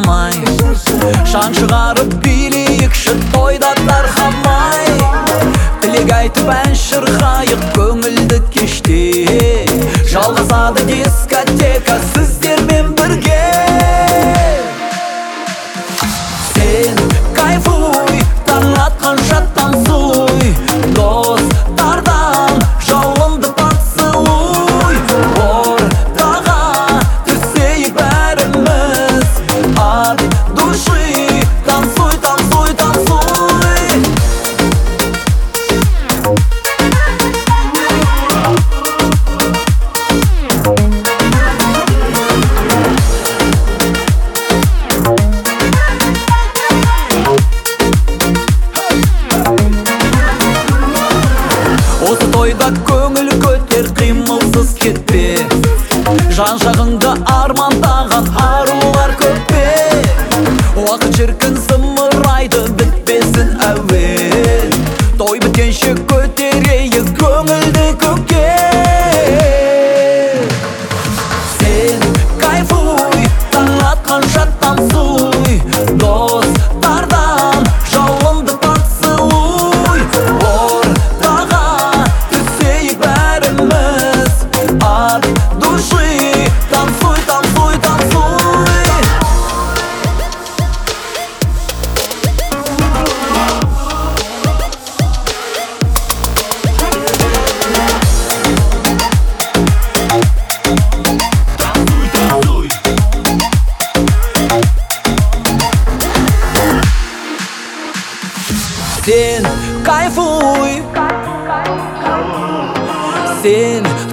тарқамай, шаң шығарып билейікші тойда тарқамай. Тілек айтып ән шырқайық көңілді кеште, жалғасады дискотека сіздермен бірге. Сен кайфуй, таң атқанша танцуй, достардан жауынды поцелуй. Ортаға түсейік бәріміз, от души танцуй, танцуй, танцуй. Осы тойда көңіл көтер, қимылсыз кетпе, жан жағыңда армандаған арулар көп пе. Уақыт шіркін зымырайды, бітпесін әуен, той біткенше көтерейік көңілді көкке. Сен кайфуй, таң атқанша танцуй, достардан жауынды поцелуй. Ортаға түсейік бәріміз, от души танцуй, танцуй, танцуй. Сен кайфуй, сен